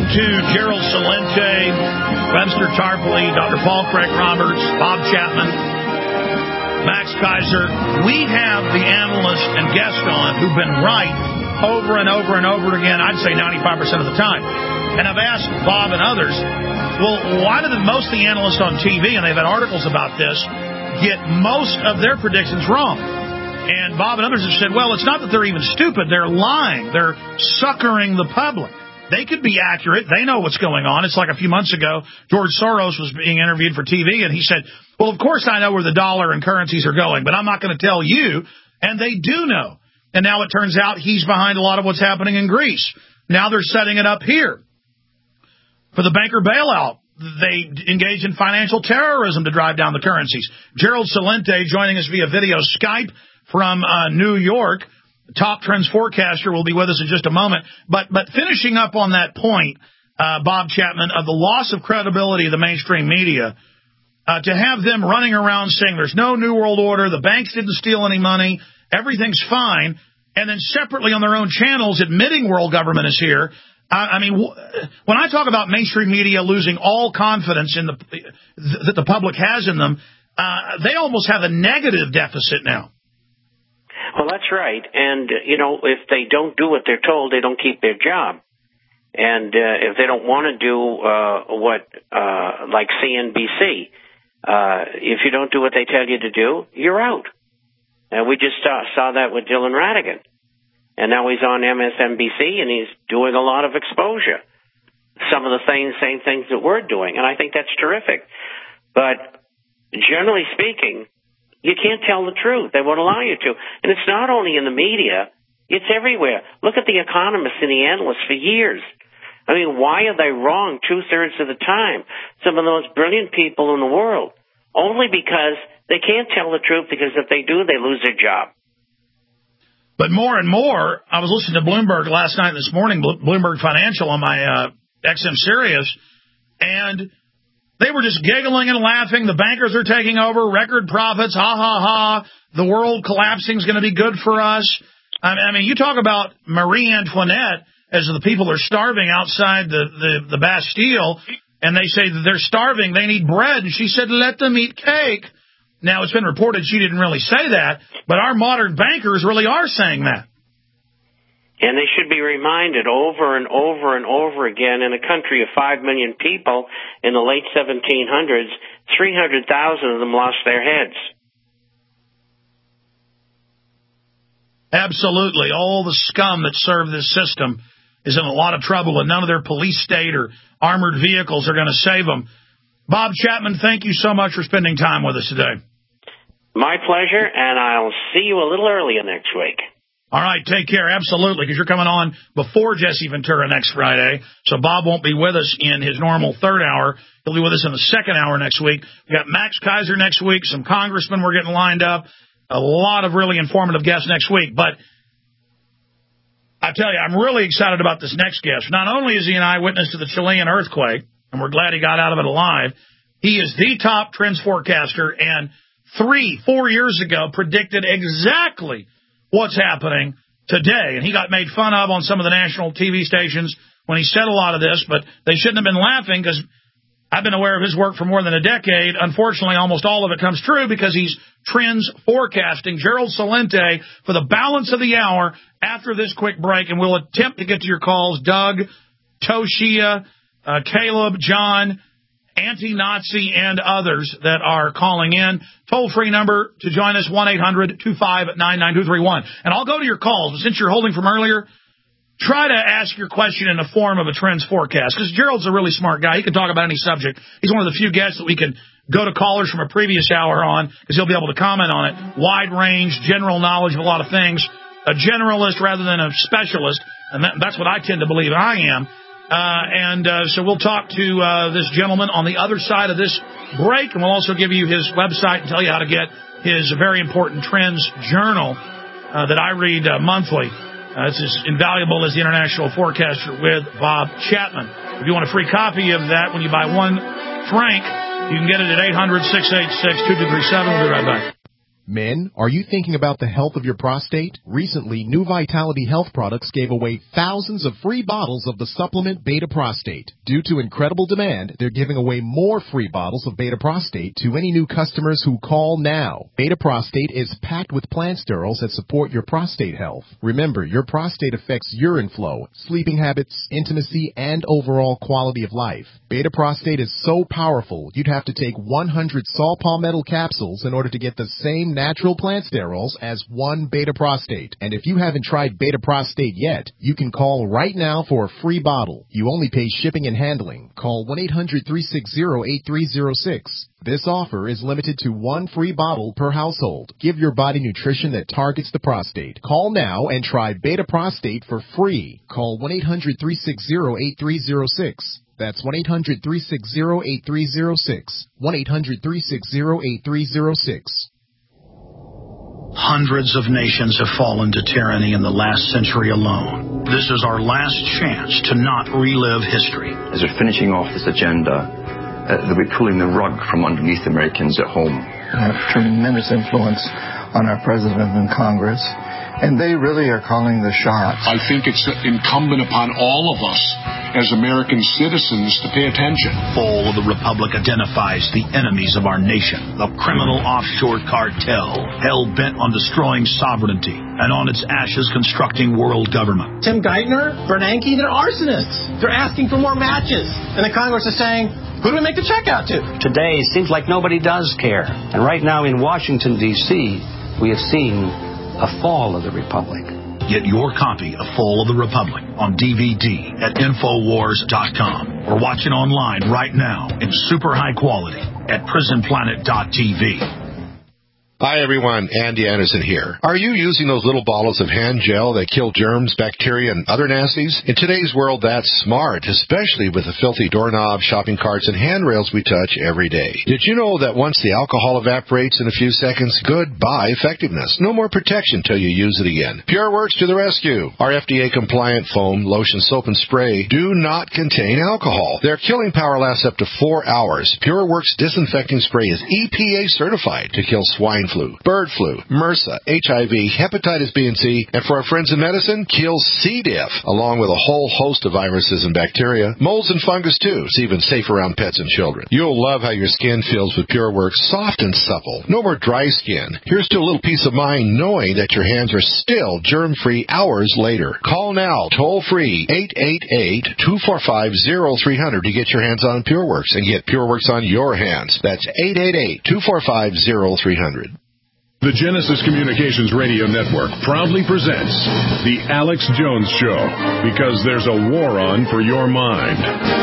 to Gerald Celente, Webster Tarpley, Dr. Paul Craig Roberts, Bob Chapman, Max Kaiser. We have the analysts and guests on who've been right over and over and over again, I'd say 95% of the time. And I've asked Bob and others, well, why do most of the analysts on TV, and they've had articles about this, get most of their predictions wrong? And Bob and others have said, well, it's not that they're even stupid. They're lying. They're suckering the public. They could be accurate. They know what's going on. It's like a few months ago, George Soros was being interviewed for TV, and he said, well, of course I know where the dollar and currencies are going, but I'm not going to tell you. And they do know. And now it turns out he's behind a lot of what's happening in Greece. Now they're setting it up here. For the banker bailout, they engage in financial terrorism to drive down the currencies. Gerald Celente joining us via video Skype from New York. Top trends forecaster will be with us in just a moment. But finishing up on that point, Bob Chapman, of the loss of credibility of the mainstream media, to have them running around saying there's no New World Order, the banks didn't steal any money, everything's fine, and then separately on their own channels admitting world government is here. I mean, when I talk about mainstream media losing all confidence in that the public has in them, they almost have a negative deficit now. Well, that's right. And, if they don't do what they're told, they don't keep their job. And if they don't want to do like CNBC, if you don't do what they tell you to do, you're out. And we just saw that with Dylan Ratigan. And now he's on MSNBC, and he's doing a lot of exposure. Some of the same things that we're doing, and I think that's terrific. But generally speaking, you can't tell the truth. They won't allow you to. And it's not only in the media. It's everywhere. Look at the economists and the analysts for years. I mean, why are they wrong two-thirds of the time? Some of the most brilliant people in the world. Only because they can't tell the truth, because if they do, they lose their job. But more and more, I was listening to Bloomberg last night and this morning, Bloomberg Financial on my XM Sirius, and they were just giggling and laughing. The bankers are taking over, record profits, ha, ha, ha. The world collapsing is going to be good for us. I mean, you talk about Marie Antoinette as the people are starving outside the Bastille, and they say that they're starving, they need bread. And she said, let them eat cake. Now, it's been reported she didn't really say that, but our modern bankers really are saying that. And they should be reminded over and over and over again, in a country of 5 million people in the late 1700s, 300,000 of them lost their heads. Absolutely. All the scum that serve this system is in a lot of trouble, and none of their police state or armored vehicles are going to save them. Bob Chapman, thank you so much for spending time with us today. My pleasure, and I'll see you a little earlier next week. All right, take care, absolutely, because you're coming on before Jesse Ventura next Friday, so Bob won't be with us in his normal third hour. He'll be with us in the second hour next week. We got Max Kaiser next week, some congressmen we're getting lined up, a lot of really informative guests next week. But I tell you, I'm really excited about this next guest. Not only is he an eyewitness to the Chilean earthquake, and we're glad he got out of it alive, he is the top trends forecaster, and 3-4 years ago predicted exactly what's happening today. And he got made fun of on some of the national TV stations when he said a lot of this, but they shouldn't have been laughing, because I've been aware of his work for more than a decade. Unfortunately, almost all of it comes true because he's trends forecasting. Gerald Celente for the balance of the hour after this quick break, and we'll attempt to get to your calls. Doug, Toshia, Caleb, John, Anti-Nazi, and others that are calling in. Toll-free number to join us, 1-800-259-9231. And I'll go to your calls. But since you're holding from earlier, try to ask your question in the form of a trends forecast, because Gerald's a really smart guy. He can talk about any subject. He's one of the few guests that we can go to callers from a previous hour on, because he'll be able to comment on it. Wide range, general knowledge of a lot of things. A generalist rather than a specialist, and that's what I tend to believe I am. So we'll talk to this gentleman on the other side of this break, and we'll also give you his website and tell you how to get his very important Trends Journal that I read monthly. It's as invaluable as the International Forecaster with Bob Chapman. If you want a free copy of that when you buy $1 franc, you can get it at 800-686-2237. We'll be right back. Men, are you thinking about the health of your prostate? Recently, New Vitality Health Products gave away thousands of free bottles of the supplement Beta Prostate. Due to incredible demand, they're giving away more free bottles of Beta Prostate to any new customers who call now. Beta Prostate is packed with plant sterols that support your prostate health. Remember, your prostate affects urine flow, sleeping habits, intimacy, and overall quality of life. Beta Prostate is so powerful, you'd have to take 100 saw palmetto capsules in order to get the same natural plant sterols as one Beta Prostate. And if you haven't tried Beta Prostate yet, you can call right now for a free bottle. You only pay shipping and handling. Call 1-800-360-8306. This offer is limited to one free bottle per household. Give your body nutrition that targets the prostate. Call now and try Beta Prostate for free. Call 1-800-360-8306. That's 1-800-360-8306. 1-800-360-8306. Hundreds of nations have fallen to tyranny in the last century alone. This is our last chance to not relive history. As we're finishing off this agenda, they'll be pulling the rug from underneath Americans at home. They have tremendous influence on our president and Congress, and they really are calling the shots. I think it's incumbent upon all of us as American citizens to pay attention. Fall of the Republic identifies the enemies of our nation, the criminal offshore cartel, hell-bent on destroying sovereignty, and on its ashes constructing world government. Tim Geithner, Bernanke, they're arsonists. They're asking for more matches. And the Congress is saying, who do we make the check out to? Today, it seems like nobody does care. And right now in Washington, D.C., we have seen a fall of the Republic. Get your copy of Fall of the Republic on DVD at Infowars.com or watch it online right now in super high quality at PrisonPlanet.tv. Hi, everyone. Andy Anderson here. Are you using those little bottles of hand gel that kill germs, bacteria, and other nasties? In today's world, that's smart, especially with the filthy doorknobs, shopping carts, and handrails we touch every day. Did you know that once the alcohol evaporates in a few seconds, goodbye effectiveness? No more protection till you use it again. PureWorks to the rescue. Our FDA-compliant foam, lotion, soap, and spray do not contain alcohol. Their killing power lasts up to 4 hours. PureWorks disinfecting spray is EPA certified to kill swine flu, bird flu, MRSA, HIV, hepatitis B and C, and for our friends in medicine, kills C. diff, along with a whole host of viruses and bacteria, molds and fungus too. It's even safe around pets and children. You'll love how your skin feels with PureWorks, soft and supple. No more dry skin. Here's to a little peace of mind knowing that your hands are still germ-free hours later. Call now, toll-free, 888-245-0300 to get your hands on PureWorks and get PureWorks on your hands. That's 888-245-0300. The Genesis Communications Radio Network proudly presents The Alex Jones Show, because there's a war on for your mind.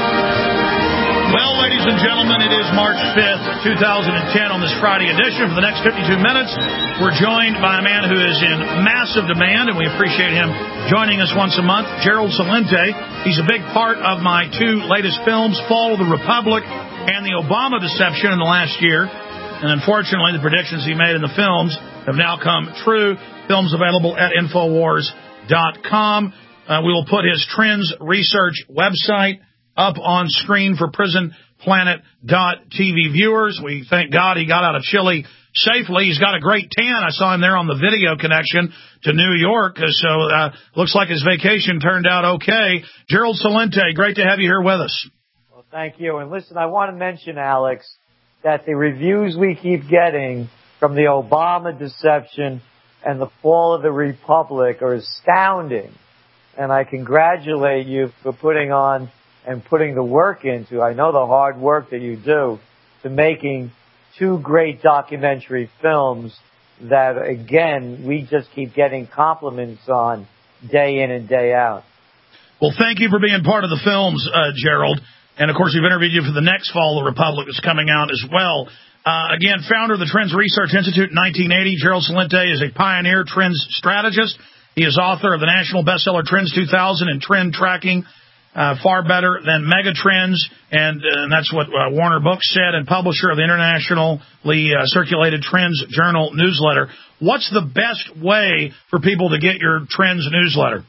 Well, ladies and gentlemen, it is March 5th, 2010 on this Friday edition. For the next 52 minutes, we're joined by a man who is in massive demand, and we appreciate him joining us once a month, Gerald Celente. He's a big part of my two latest films, Fall of the Republic and The Obama Deception in the last year. And unfortunately, the predictions he made in the films have now come true. Films available at Infowars.com. We will put his Trends Research website up on screen for PrisonPlanet.tv viewers. We thank God he got out of Chile safely. He's got a great tan. I saw him there on the video connection to New York. So looks like his vacation turned out okay. Gerald Celente, great to have you here with us. Well, thank you. And listen, I want to mention, Alex, that the reviews we keep getting from the Obama Deception and the Fall of the Republic are astounding. And I congratulate you for putting on and putting the work into, I know the hard work that you do, to making two great documentary films that, again, we just keep getting compliments on day in and day out. Well, thank you for being part of the films, Gerald. And, of course, we've interviewed you for the next Fall of the Republic that's coming out as well. Again, founder of the Trends Research Institute in 1980, Gerald Celente is a pioneer trends strategist. He is author of the national bestseller Trends 2000 and Trend Tracking, Far Better Than Mega Trends, and that's what Warner Books said, and publisher of the internationally circulated Trends Journal newsletter. What's the best way for people to get your Trends newsletter?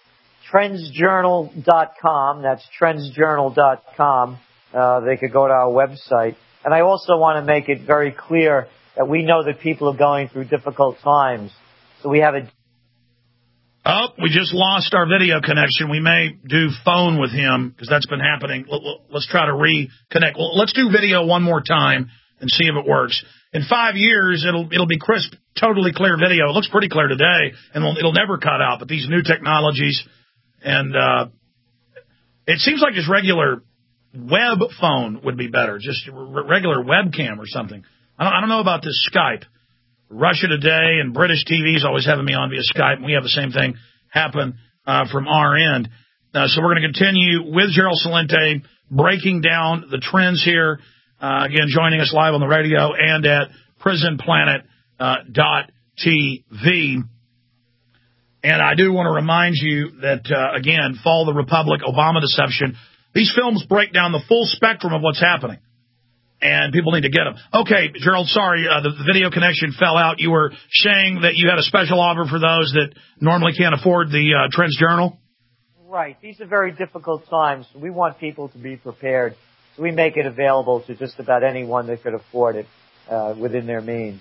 Trendsjournal.com. That's trendsjournal.com. They could go to our website. And I also want to make it very clear that we know that people are going through difficult times. So we have a... Oh, we just lost our video connection. We may do phone with him because that's been happening. Let's try to reconnect. Well, let's do video one more time and see if it works. In 5 years, it'll be crisp, totally clear video. It looks pretty clear today, and it'll never cut out. But these new technologies, and it seems like just regular web phone would be better, just regular webcam or something. I don't know about this Skype. Russia Today and British TV is always having me on via Skype, and we have the same thing happen from our end. So we're going to continue with Gerald Celente, breaking down the trends here. Again, joining us live on the radio and at prisonplanet.tv. And I do want to remind you that, again, Fall of the Republic, Obama Deception, these films break down the full spectrum of what's happening. And people need to get them. Okay, Gerald, sorry, the video connection fell out. You were saying that you had a special offer for those that normally can't afford the Trends Journal? Right. These are very difficult times. We want people to be prepared. So we make it available to just about anyone that could afford it within their means.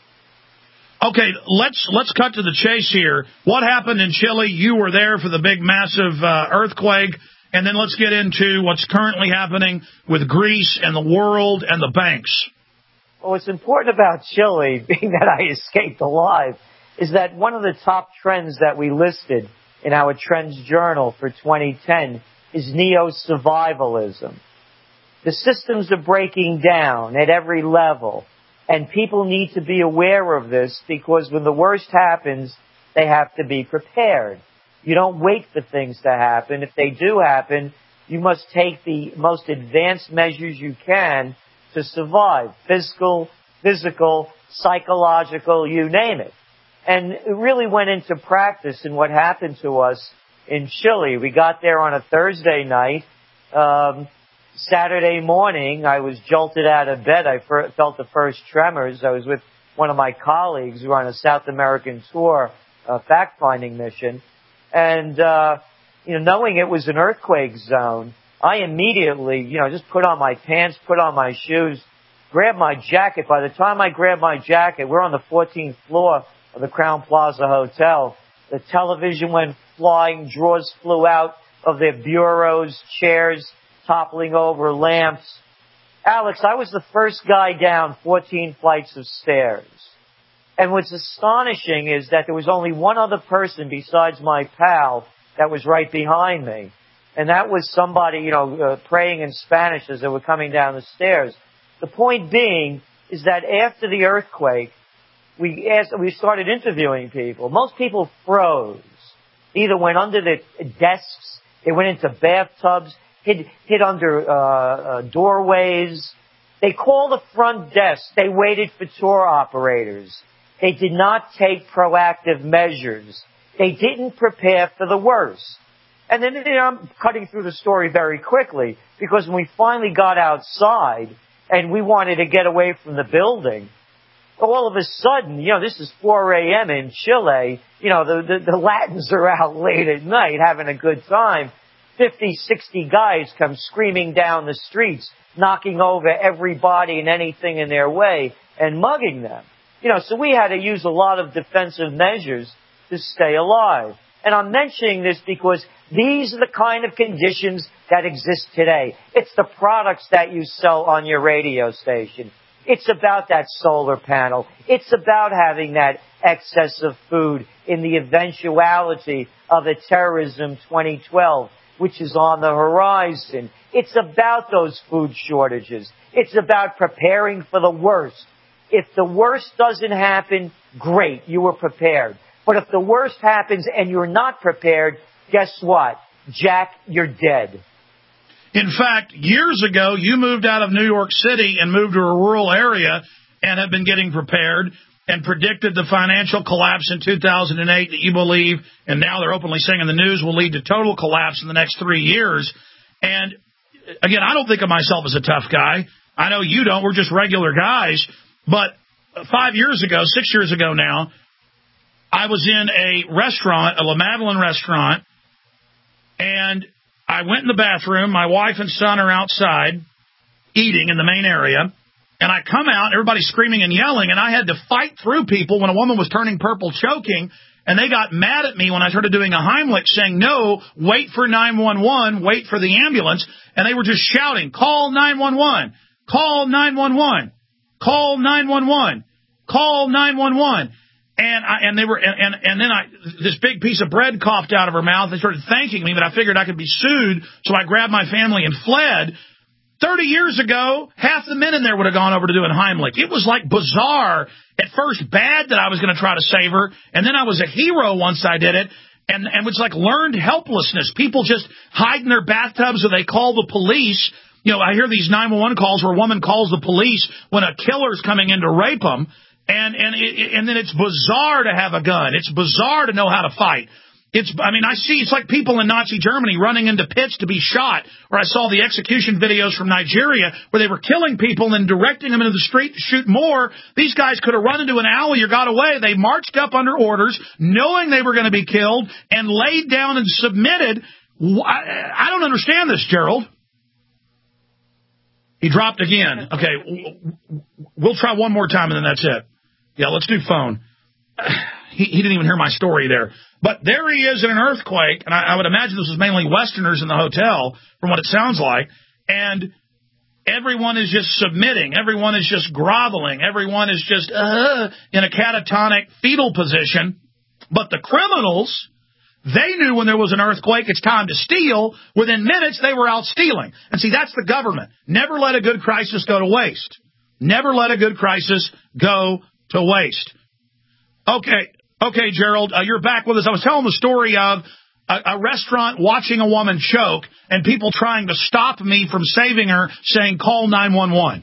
Okay, let's cut to the chase here. What happened in Chile? You were there for the big, massive earthquake. And then let's get into what's currently happening with Greece and the world and the banks. Well, what's important about Chile, being that I escaped alive, is that one of the top trends that we listed in our Trends Journal for 2010 is neo-survivalism. The systems are breaking down at every level, and people need to be aware of this because when the worst happens, they have to be prepared. You don't wait for things to happen. If they do happen, you must take the most advanced measures you can to survive. Physical, psychological, you name it. And it really went into practice in what happened to us in Chile. We got there on a Thursday night. Saturday morning, I was jolted out of bed. I felt the first tremors. I was with one of my colleagues who were on a South American tour, fact-finding mission. And, knowing it was an earthquake zone, I immediately, just put on my pants, put on my shoes, grabbed my jacket. By the time I grabbed my jacket, we're on the 14th floor of the Crowne Plaza Hotel. The television went flying, drawers flew out of their bureaus, chairs toppling over, lamps. Alex, I was the first guy down 14 flights of stairs. And what's astonishing is that there was only one other person besides my pal that was right behind me. And that was somebody, praying in Spanish as they were coming down the stairs. The point being is that after the earthquake, we started interviewing people. Most people froze. Either went under the desks, they went into bathtubs, hid under doorways. They called the front desk. They waited for tour operators. They did not take proactive measures. They didn't prepare for the worst. And then I'm cutting through the story very quickly because when we finally got outside and we wanted to get away from the building, all of a sudden, this is 4 a.m. in Chile. The Latins are out late at night having a good time. 50, 60 guys come screaming down the streets, knocking over everybody and anything in their way and mugging them. So we had to use a lot of defensive measures to stay alive. And I'm mentioning this because these are the kind of conditions that exist today. It's the products that you sell on your radio station. It's about that solar panel. It's about having that excess of food in the eventuality of a terrorism 2012, which is on the horizon. It's about those food shortages. It's about preparing for the worst. If the worst doesn't happen, great, you were prepared. But if the worst happens and you're not prepared, guess what? Jack, you're dead. In fact, years ago, you moved out of New York City and moved to a rural area and have been getting prepared and predicted the financial collapse in 2008 that you believe, and now they're openly saying in the news, will lead to total collapse in the next 3 years. And, again, I don't think of myself as a tough guy. I know you don't. We're just regular guys. But 5 years ago, 6 years ago now, I was in a restaurant, a La Madeleine restaurant, and I went in the bathroom. My wife and son are outside eating in the main area, And I come out, everybody's screaming and yelling, and I had to fight through people when a woman was turning purple choking, and they got mad at me when I started doing a Heimlich, saying, no, wait for 911, wait for the ambulance, and they were just shouting, call 911, call 911, call 911, call 911. And then this big piece of bread coughed out of her mouth. They started thanking me, but I figured I could be sued, so I grabbed my family and fled. 30 years ago, half the men in there would have gone over to doing Heimlich. It was like bizarre. At first, bad that I was going to try to save her, and then I was a hero once I did it. And it was like learned helplessness. People just hide in their bathtubs, or they call the police. You know, I hear these 911 calls where a woman calls the police when a killer's coming in to rape them. And then it's bizarre to have a gun. It's bizarre to know how to fight. It's like people in Nazi Germany running into pits to be shot. Or I saw the execution videos from Nigeria where they were killing people and directing them into the street to shoot more. These guys could have run into an alley or got away. They marched up under orders, knowing they were going to be killed, and laid down and submitted. I don't understand this, Gerald. He dropped again. Okay, we'll try one more time, and then that's it. Yeah, let's do phone. He didn't even hear my story there. But there he is in an earthquake, and I would imagine this was mainly Westerners in the hotel, from what it sounds like, and everyone is just submitting. Everyone is just groveling. Everyone is just in a catatonic fetal position. But the criminals, they knew when there was an earthquake, it's time to steal. Within minutes, they were out stealing. And see, that's the government. Never let a good crisis go to waste. Never let a good crisis go to waste. Okay, Gerald, you're back with us. I was telling the story of a restaurant watching a woman choke and people trying to stop me from saving her, saying, call 911.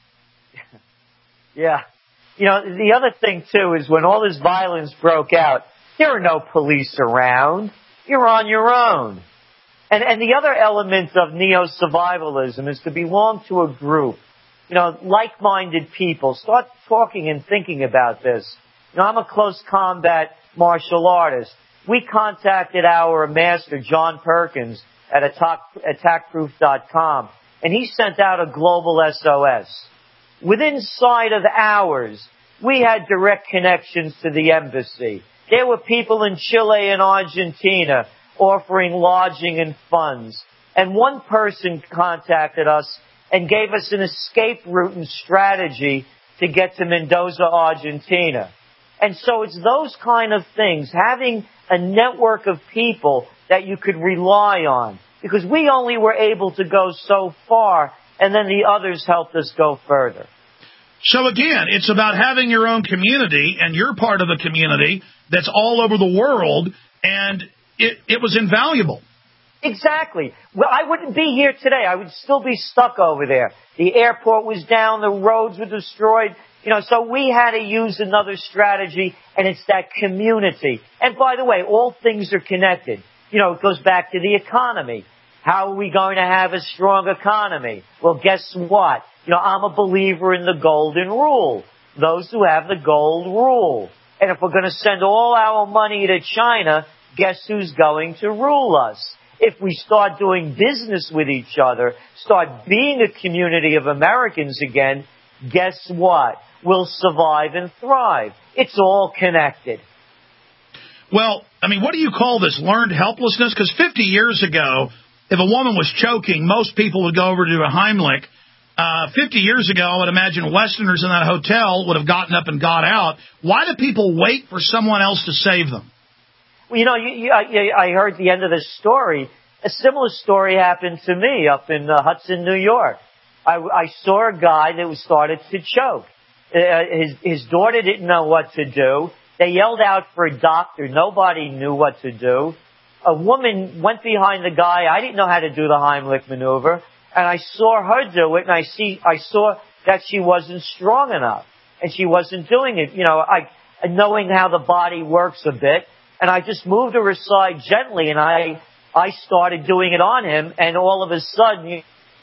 Yeah. You know, the other thing, too, is when all this violence broke out, there are no police around. You're on your own. And the other element of neo-survivalism is to belong to a group. You know, like-minded people. Start talking and thinking about this. You know, I'm a close combat martial artist. We contacted our master, John Perkins, at attackproof.com, and he sent out a global SOS. Within sight of hours, we had direct connections to the embassy. There were people in Chile and Argentina offering lodging and funds. And one person contacted us and gave us an escape route and strategy to get to Mendoza, Argentina. And so it's those kind of things, having a network of people that you could rely on. Because we only were able to go so far, and then the others helped us go further. So again, it's about having your own community, and you're part of a community that's all over the world, and it was invaluable. Exactly. Well, I wouldn't be here today. I would still be stuck over there. The airport was down, the roads were destroyed. You know, so we had to use another strategy, and it's that community. And by the way, all things are connected. You know, it goes back to the economy. How are we going to have a strong economy? Well, guess what? You know, I'm a believer in the golden rule. Those who have the gold rule. And if we're going to send all our money to China, guess who's going to rule us? If we start doing business with each other, start being a community of Americans again, guess what? We'll survive and thrive. It's all connected. Well, I mean, what do you call this? Learned helplessness? Because 50 years ago, if a woman was choking, most people would go over to a Heimlich. 50 years ago, I would imagine Westerners in that hotel would have gotten up and got out. Why do people wait for someone else to save them? Well, you know, I heard the end of this story. A similar story happened to me up in Hudson, New York. I saw a guy that was started to choke. His daughter didn't know what to do. They yelled out for a doctor. Nobody knew what to do. A woman went behind the guy. I didn't know how to do the Heimlich maneuver. And I saw her do it, and I saw that she wasn't strong enough. And she wasn't doing it, you know, knowing how the body works a bit. And I just moved her aside gently, and I started doing it on him, and all of a sudden,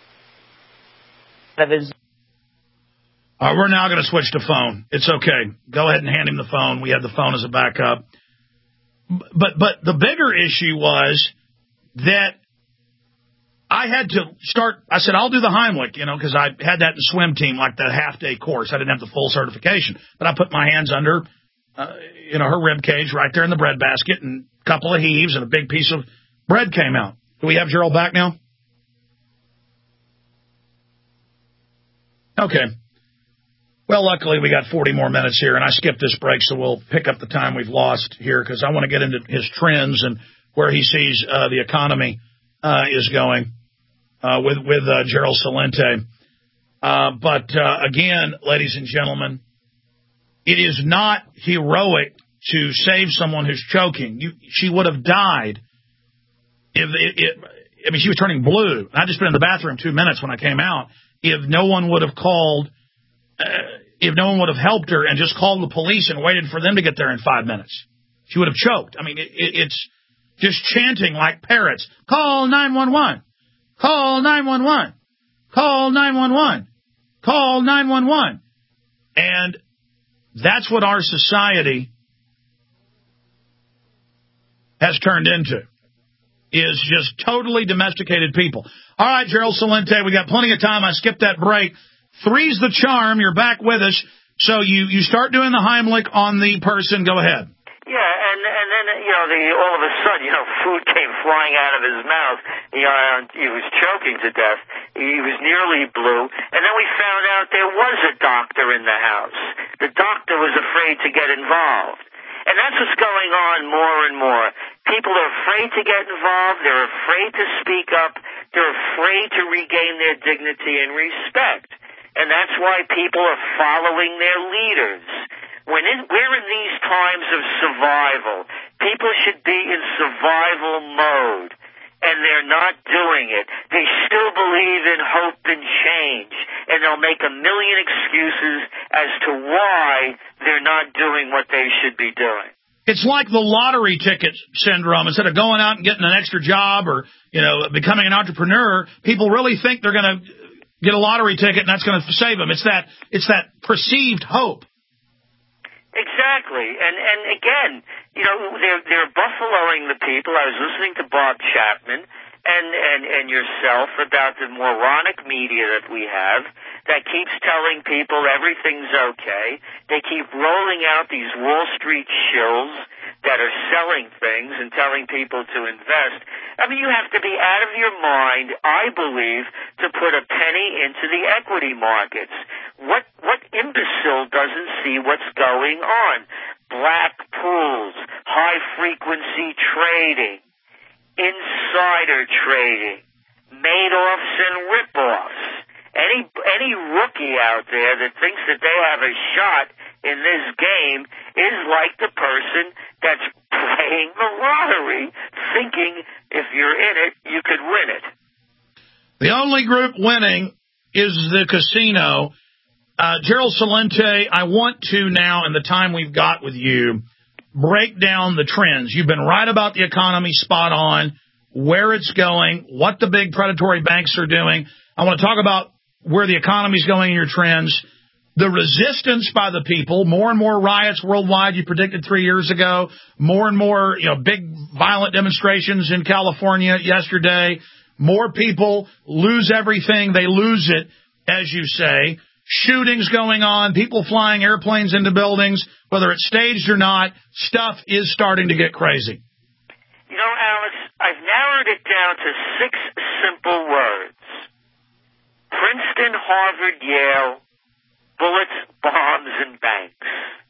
we're now going to switch to phone. It's okay. Go ahead and hand him the phone. We had the phone as a backup. But the bigger issue was that I had to start, I said, I'll do the Heimlich, because I had that in the swim team, like the half-day course. I didn't have the full certification. But I put my hands under, her rib cage right there in the bread basket, and a couple of heaves, and a big piece of bread came out. Do we have Gerald back now? Okay. Well, luckily we got 40 more minutes here, and I skipped this break, so we'll pick up the time we've lost here, because I want to get into his trends and where he sees the economy is going with Gerald Celente. But again, ladies and gentlemen, it is not heroic to save someone who's choking. She would have died if she was turning blue. I just been in the bathroom 2 minutes when I came out. If no one would have called, if no one would have helped her and just called the police and waited for them to get there in 5 minutes, she would have choked. I mean, it's just chanting like parrots. Call 911. Call 911. Call 911. Call 911. And that's what our society has turned into, is just totally domesticated people. All right, Gerald Celente, we got plenty of time. I skipped that break. Three's the charm. You're back with us. So you start doing the Heimlich on the person. Go ahead. Yeah, and then, all of a sudden, food came flying out of his mouth. He was choking to death. He was nearly blue. And then we found out there was a doctor in the house. The doctor was afraid to get involved. And that's what's going on more and more. People are afraid to get involved. They're afraid to speak up. They're afraid to regain their dignity and respect. And that's why people are following their leaders. We're in these times of survival. People should be in survival mode, and they're not doing it. They still believe in hope and change, and they'll make a million excuses as to why they're not doing what they should be doing. It's like the lottery ticket syndrome. Instead of going out and getting an extra job or, becoming an entrepreneur, people really think they're going to get a lottery ticket and that's going to save them. It's that perceived hope. Exactly. And again, they're buffaloing the people. I was listening to Bob Chapman and yourself about the moronic media that we have that keeps telling people everything's okay. They keep rolling out these Wall Street shills that are selling things and telling people to invest. I mean, you have to be out of your mind, I believe, to put a penny into the equity markets. What imbecile doesn't see what's going on? Black pools, high-frequency trading, insider trading, Madoffs and ripoffs. Any rookie out there that thinks that they have a shot in this game is like the person that's playing the lottery, thinking if you're in it, you could win it. The only group winning is the casino. Gerald Celente, I want to now, in the time we've got with you, break down the trends. You've been right about the economy, spot on, where it's going, what the big predatory banks are doing. I want to talk about where the economy's going in your trends, the resistance by the people, more and more riots worldwide, you predicted 3 years ago, more and more, big violent demonstrations in California yesterday, more people lose everything, they lose it, as you say, shootings going on, people flying airplanes into buildings, whether it's staged or not, stuff is starting to get crazy. Alex, I've narrowed it down to 6 simple words. Princeton, Harvard, Yale, bullets, bombs, and banks.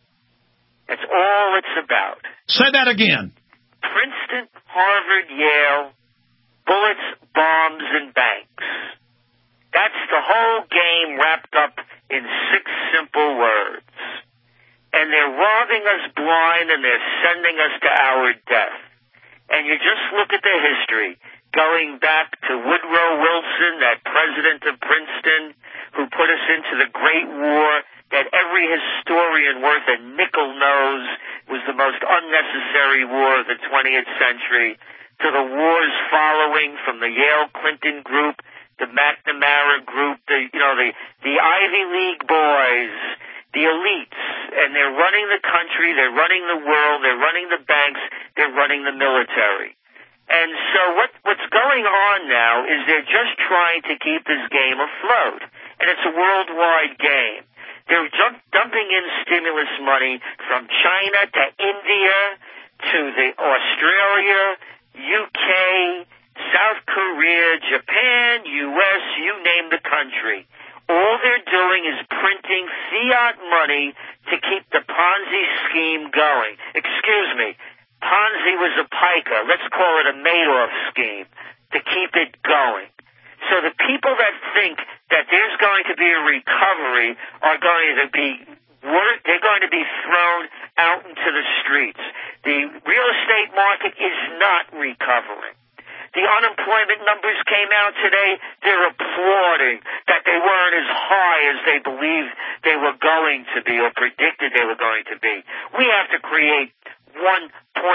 That's all it's about. Say that again. Princeton, Harvard, Yale, bullets, bombs, and banks. That's the whole game wrapped up in 6 simple words. And they're robbing us blind and they're sending us to our death. And you just look at the history, going back to Woodrow Wilson, that president of Princeton, who put us into the Great War that every historian worth a nickel knows was the most unnecessary war of the 20th century, to the wars following from the Yale Clinton group, the McNamara group, the Ivy League boys, the elites, and they're running the country, they're running the world, they're running the banks, they're running the military. And so what's going on now is they're just trying to keep this game afloat. And it's a worldwide game. They're dumping in stimulus money from China to India to Australia, UK, South Korea, Japan, US, you name the country. All they're doing is printing fiat money to keep the Ponzi scheme going. Excuse me, Ponzi was a piker. Let's call it a Madoff scheme to keep it going. So the people that think that there's going to be a recovery are going to be they're going to be thrown out into the streets. The real estate market is not recovering. The unemployment numbers came out today. They're applauding that they weren't as high as they believed they were going to be or predicted they were going to be. We have to create 1.5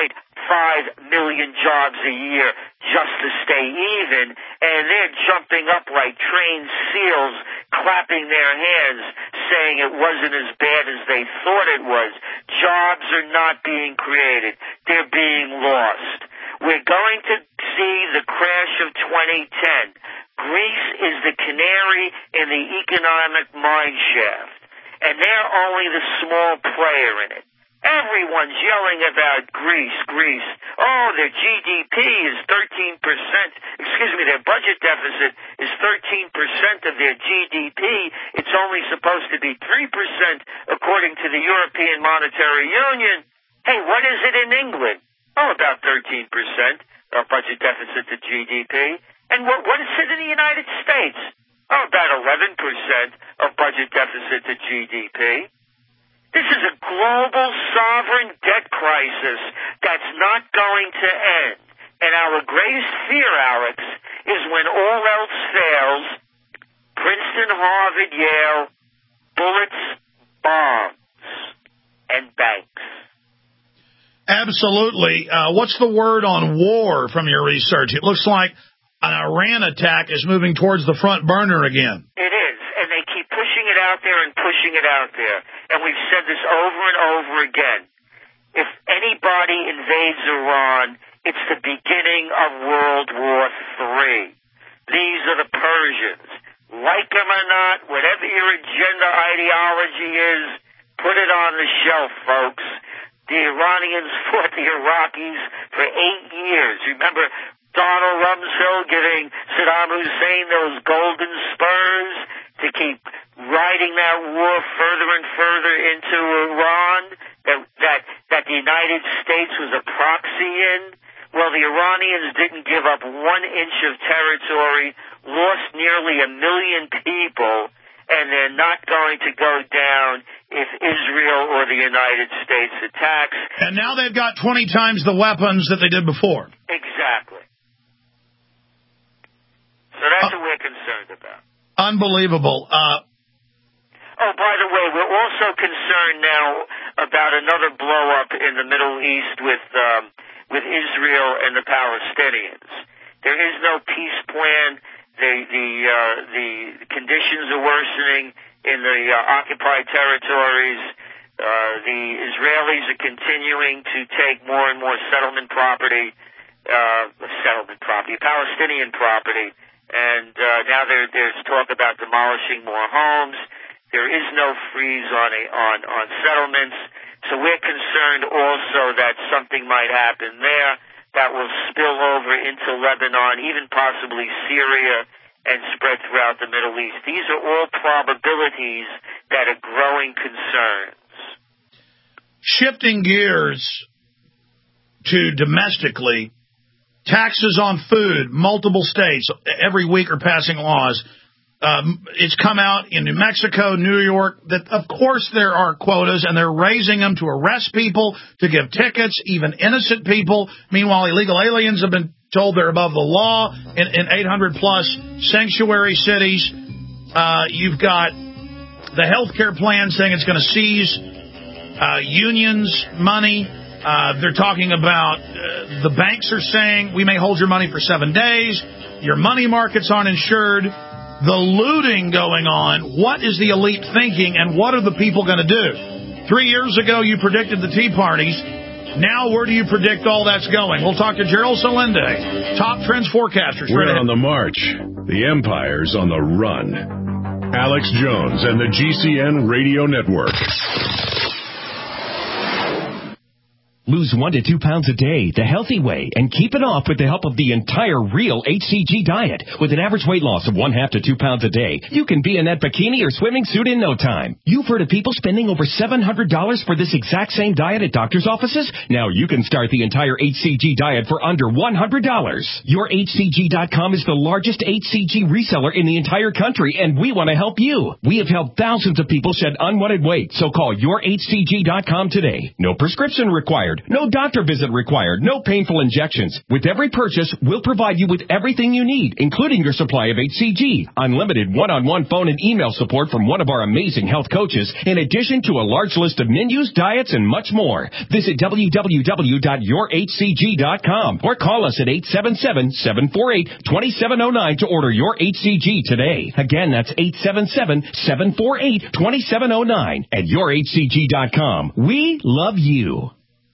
million jobs a year just to stay even, and they're jumping up like trained seals, clapping their hands, saying it wasn't as bad as they thought it was. Jobs are not being created. They're being lost. We're going to see the crash of 2010. Greece is the canary in the economic mine shaft, and they're only the small player in it. Everyone's yelling about Greece. Oh, their GDP is 13%. Excuse me, their budget deficit is 13% of their GDP. It's only supposed to be 3% according to the European Monetary Union. Hey, what is it in England? Oh, about 13% of budget deficit to GDP. And what is it in the United States? Oh, about 11% of budget deficit to GDP. This is a global sovereign debt crisis that's not going to end. And our greatest fear, Alex, is when all else fails, Princeton, Harvard, Yale, bullets, bombs, and banks. Absolutely. What's the word on war from your research? It looks like an Iran attack is moving towards the front burner again. It is, and they keep pushing it out there and pushing it out there. And we've said this over and over again. If anybody invades Iran, it's the beginning of World War III. These are the Persians. Like them or not, whatever your agenda ideology is, put it on the shelf, folks. The Iranians fought the Iraqis for 8 years. Remember Donald Rumsfeld giving Saddam Hussein those golden spurs to keep riding that war further and further into Iran that the United States was a proxy in? Well, the Iranians didn't give up 1 inch of territory, lost nearly 1 million people, and they're not going to go down if Israel or the United States attacks. And now they've got 20 times the weapons that they did before. Exactly. So that's what we're concerned about. Unbelievable. Oh, by the way, we're also concerned now about another blow-up in the Middle East with Israel and the Palestinians. There is no peace plan. The conditions are worsening in the occupied territories. The Israelis are continuing to take more and more Palestinian property, and now there's talk about demolishing more homes. There is no freeze on settlements, so we're concerned also that something might happen there that will spill over into Lebanon, even possibly Syria, and spread throughout the Middle East. These are all probabilities that are growing concerns. Shifting gears to domestically, taxes on food, multiple states every week are passing laws. It's come out in New Mexico, New York, that of course there are quotas, and they're raising them to arrest people, to give tickets, even innocent people. Meanwhile, illegal aliens have been told they're above the law in 800-plus sanctuary cities. You've got the health care plan saying it's going to seize unions' money. They're talking about the banks are saying we may hold your money for 7 days. Your money markets aren't insured. The looting going on. What is the elite thinking, and what are the people going to do? 3 years ago, you predicted the Tea Parties. Now, where do you predict all that's going? We'll talk to Gerald Salende, top trends forecaster. We're on the march. The empire's on the run. Alex Jones and the GCN Radio Network. Lose 1 to 2 pounds a day the healthy way and keep it off with the help of the entire Real HCG diet. With an average weight loss of 1/2 to 2 pounds a day, you can be in that bikini or swimming suit in no time. You've heard of people spending over $700 for this exact same diet at doctor's offices? Now you can start the entire HCG diet for under $100. YourHCG.com is the largest HCG reseller in the entire country, and we want to help you. We have helped thousands of people shed unwanted weight, so call YourHCG.com today. No prescription required. No doctor visit required. No painful injections. With every purchase, we'll provide you with everything you need, including your supply of HCG, unlimited one-on-one phone and email support from one of our amazing health coaches, in addition to a large list of menus, diets, and much more. Visit www.yourhcg.com or call us at 877-748-2709 to order your HCG today. Again, that's 877-748-2709 at yourhcg.com. We love you.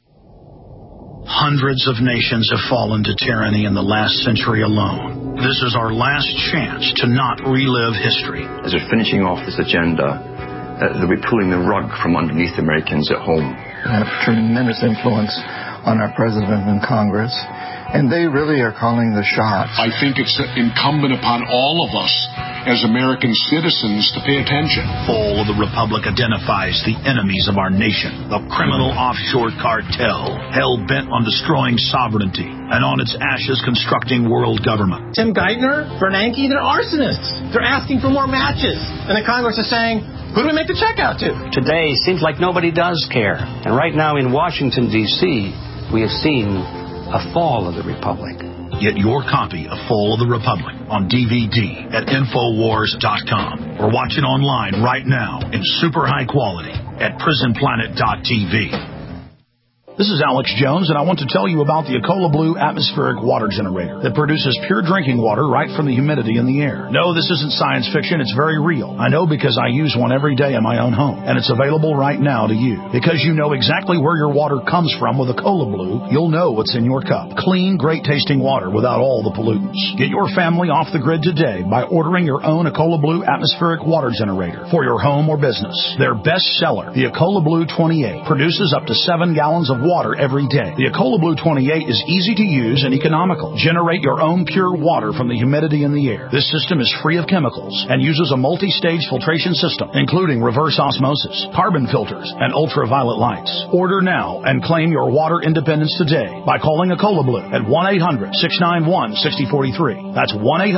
Hundreds of nations have fallen to tyranny in the last century alone. This is our last chance to not relive history. As we're finishing off this agenda, they'll be pulling the rug from underneath Americans at home. They have tremendous influence on our president and Congress, and they really are calling the shots. I think it's incumbent upon all of us as American citizens to pay attention. Fall of the Republic identifies the enemies of our nation, the criminal offshore cartel, hell-bent on destroying sovereignty, and on its ashes constructing world government. Tim Geithner, Bernanke, they're arsonists. They're asking for more matches. And the Congress is saying, who do we make the check out to? Today seems like nobody does care. And right now in Washington, D.C., we have seen a fall of the Republic. Get your copy of Fall of the Republic on DVD at Infowars.com or watch it online right now in super high quality at PrisonPlanet.tv. This is Alex Jones, and I want to tell you about the Ecola Blue atmospheric water generator that produces pure drinking water right from the humidity in the air. No, this isn't science fiction. It's very real. I know because I use one every day in my own home, and it's available right now to you. Because you know exactly where your water comes from with Ecola Blue, you'll know what's in your cup. Clean, great-tasting water without all the pollutants. Get your family off the grid today by ordering your own Ecola Blue atmospheric water generator for your home or business. Their best seller, the Ecola Blue 28, produces up to 7 gallons of water every day. The Ecola Blue 28 is easy to use and economical. Generate your own pure water from the humidity in the air. This system is free of chemicals and uses a multi-stage filtration system, including reverse osmosis, carbon filters, and ultraviolet lights. Order now and claim your water independence today by calling Ecola Blue at 1-800-691-6043. That's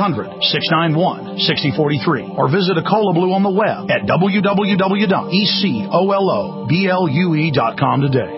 1-800-691-6043. Or visit Ecola Blue on the web at www.ecoloblu.com today.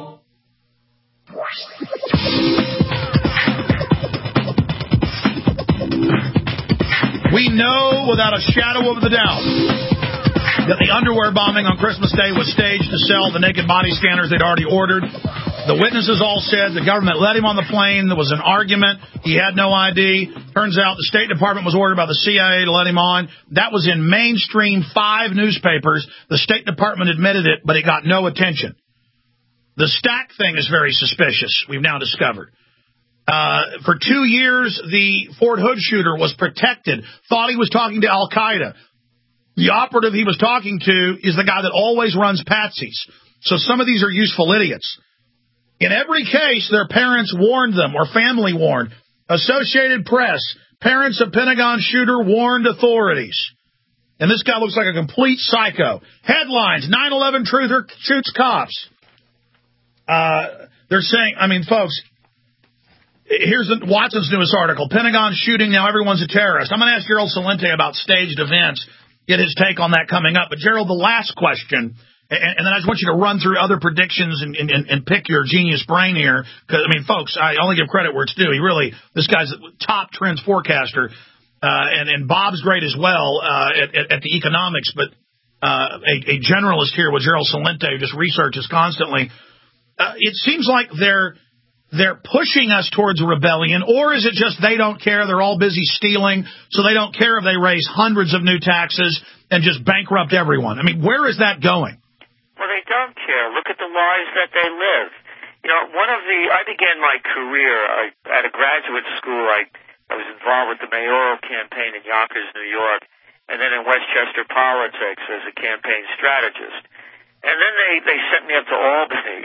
We know without a shadow of a doubt that the underwear bombing on Christmas Day was staged to sell the naked body scanners they'd already ordered. The witnesses all said the government let him on the plane. There was an argument. He had no ID. Turns out the State Department was ordered by the CIA to let him on. That was in mainstream 5 newspapers. The State Department admitted it, but it got no attention. The stack thing is very suspicious, we've now discovered. For 2 years, the Fort Hood shooter was protected, thought he was talking to Al-Qaeda. The operative he was talking to is the guy that always runs patsies. So some of these are useful idiots. In every case, their parents warned them, or family warned. Associated Press, parents of Pentagon shooter warned authorities. And this guy looks like a complete psycho. Headlines, 9/11 truther shoots cops. They're saying, I mean, folks, here's Watson's newest article. Pentagon shooting, now everyone's a terrorist. I'm going to ask Gerald Salente about staged events, get his take on that coming up. But, Gerald, the last question, and then I just want you to run through other predictions and pick your genius brain here. Because, I mean, folks, I only give credit where it's due. This guy's a top trends forecaster, and Bob's great as well at the economics. But a generalist here with Gerald Salente who just researches constantly. It seems like they're pushing us towards a rebellion, or is it just they don't care, they're all busy stealing, so they don't care if they raise hundreds of new taxes and just bankrupt everyone? I mean, where is that going? Well, they don't care. Look at the lives that they live. I began my career at a graduate school. I was involved with the mayoral campaign in Yonkers, New York, and then in Westchester politics as a campaign strategist. And then they sent me up to Albany.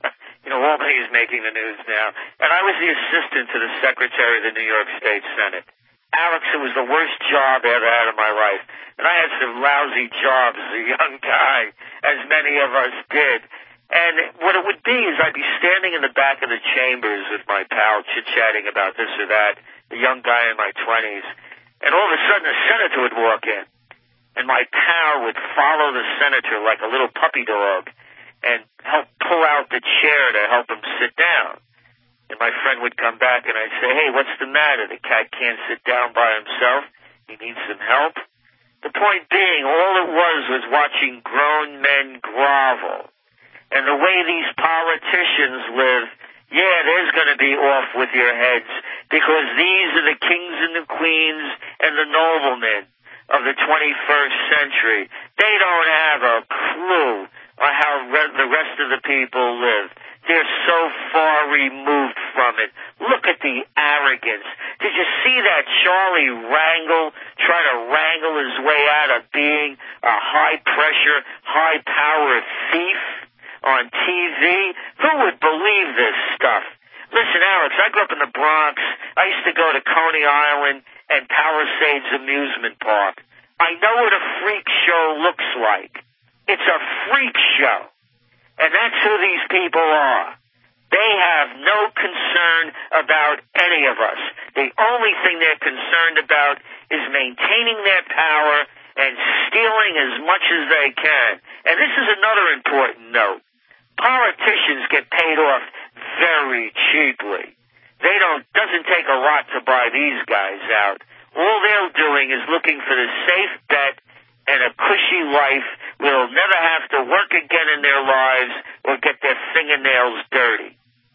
Albany is making the news now. And I was the assistant to the secretary of the New York State Senate. Alex, it was the worst job I ever had in my life. And I had some lousy jobs as a young guy, as many of us did. And what it would be is I'd be standing in the back of the chambers with my pal chit-chatting about this or that, a young guy in my 20s. And all of a sudden a senator would walk in. And my pal would follow the senator like a little puppy dog and help pull out the chair to help him sit down. And my friend would come back and I'd say, hey, what's the matter? The cat can't sit down by himself. He needs some help. The point being, all it was watching grown men grovel. And the way these politicians live, yeah, there's going to be off with your heads because these are the kings and the queens and the noblemen of the 21st century. They don't have a clue on how the rest of the people live. They're so far removed from it. Look at the arrogance. Did you see that Charlie Rangel try to wrangle his way out of being a high-pressure, high-powered thief on TV? Who would believe this stuff? Listen, Alex, I grew up in the Bronx. I used to go to Coney Island and Palisades Amusement Park. I know what a freak show looks like. It's a freak show. And that's who these people are. They have no concern about any of us. The only thing they're concerned about is maintaining their power and stealing as much as they can. And this is another important note. Politicians get paid off very cheaply. Doesn't take a lot to buy these guys out. All they're doing is looking for the safe bet and a cushy life where they'll never have to work again in their lives or get their fingernails dirty.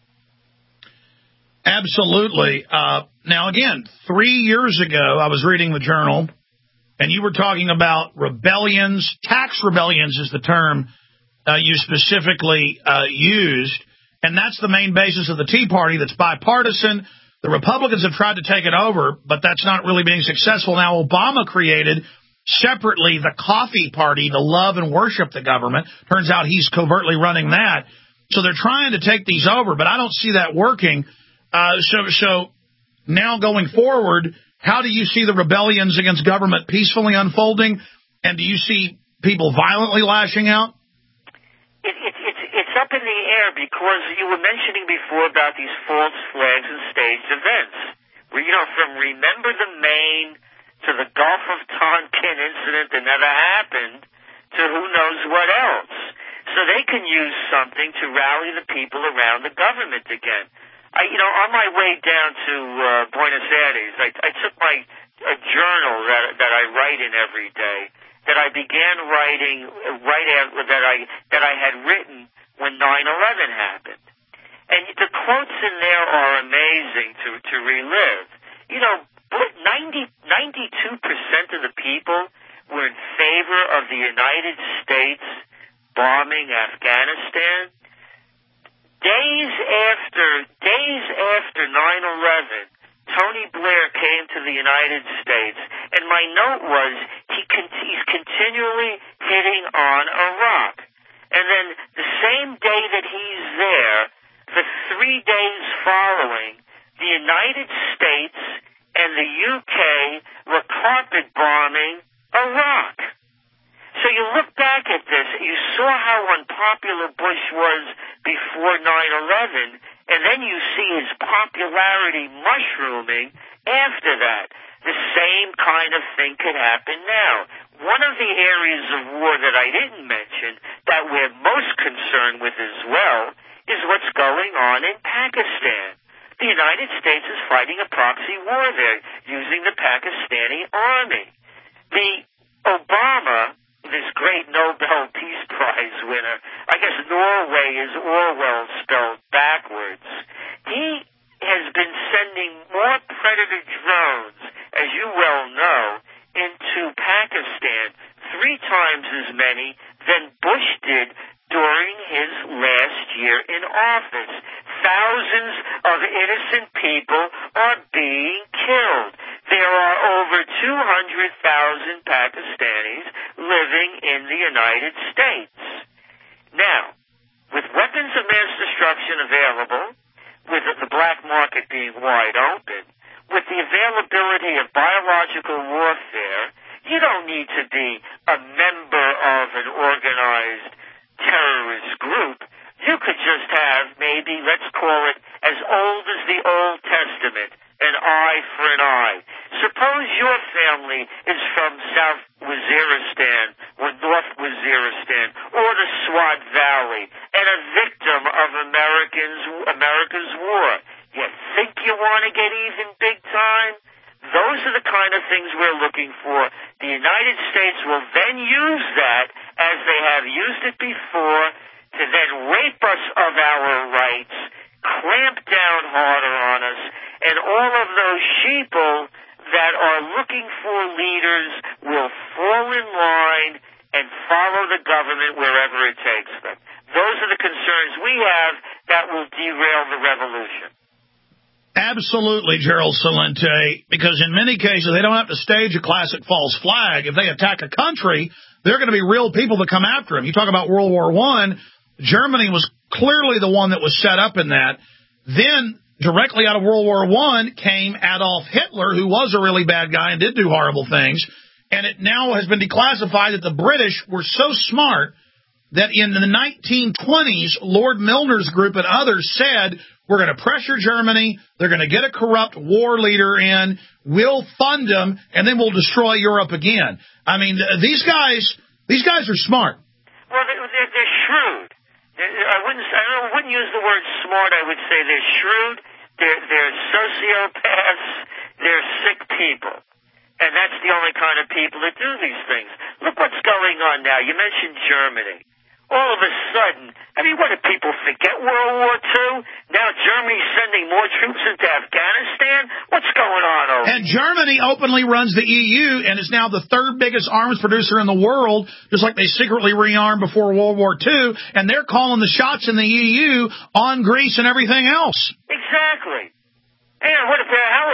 Absolutely. Now, again, 3 years ago, I was reading the Journal, and you were talking about rebellions. Tax rebellions is the term you specifically used, and that's the main basis of the Tea Party that's bipartisan. The Republicans have tried to take it over, but that's not really being successful. Now, Obama created separately the Coffee Party to love and worship the government. Turns out he's covertly running that. So they're trying to take these over, but I don't see that working. So now going forward, how do you see the rebellions against government peacefully unfolding? And do you see people violently lashing out? It's up in the air because you were mentioning before about these false flags and staged events. Where, from Remember the Maine to the Gulf of Tonkin incident that never happened to who knows what else. So they can use something to rally the people around the government again. On my way down to Buenos Aires, I took a journal that I write in every day that I began writing right after that I had written when 9/11 happened. And the quotes in there are amazing to relive. 92% of the people were in favor of the United States bombing Afghanistan. Days after 9/11, Tony Blair came to the United States, and my note was he's continually hitting on Iraq. And then the same day that he's there, for 3 days following, the United States and the UK were carpet bombing Iraq. So you look back at this, you saw how unpopular Bush was before 9/11, and then you see his popularity mushrooming after that. The same kind of thing could happen now. One of the areas of war that I didn't mention that we're most concerned with as well is what's going on in Pakistan. The United States is fighting a proxy war there using the Pakistani army. Obama, this great Nobel Peace Prize winner, I guess Norway is Orwell spelled backwards. He has been sending more Predator drones, as you well know, into Pakistan, 3 times as many than Bush did during his last year in office. Thousands of innocent people are being killed. There are over 200,000 Pakistanis living in the United States. Now, with weapons of mass destruction available, with the black market being wide open, with the availability of biological warfare, you don't need to be a member of an organized terrorist group. You could just have maybe, let's call it, as old as the Old Testament, an eye for an eye. Suppose your family is from South Waziristan or North Waziristan or the Swat Valley and a victim of America's war. You think you want to get even big time? Those are the kind of things we're looking for. The United States will then use that, as they have used it before, to then rape us of our rights, clamp down harder on us, and all of those sheeple that are looking for leaders will fall in line and follow the government wherever it takes them. Those are the concerns we have that will derail the revolution. Absolutely, Gerald Celente, because in many cases they don't have to stage a classic false flag. If they attack a country, they're going to be real people that come after them. You talk about World War I, Germany was clearly the one that was set up in that. Then, directly out of World War I came Adolf Hitler, who was a really bad guy and did do horrible things. And it now has been declassified that the British were so smart that in the 1920s, Lord Milner's group and others said, we're going to pressure Germany, they're going to get a corrupt war leader in, we'll fund them, and then we'll destroy Europe again. I mean, these guys are smart. Well, they're shrewd. I wouldn't use the word smart. I would say they're shrewd. They're sociopaths. They're sick people. And that's the only kind of people that do these things. Look what's going on now. You mentioned Germany. All of a sudden, I mean, what, did people forget World War II? Now Germany's sending more troops into Afghanistan? What's going on over And Germany openly runs the EU and is now the third biggest arms producer in the world, just like they secretly rearmed before World War II, and they're calling the shots in the EU on Greece and everything else. Exactly. And what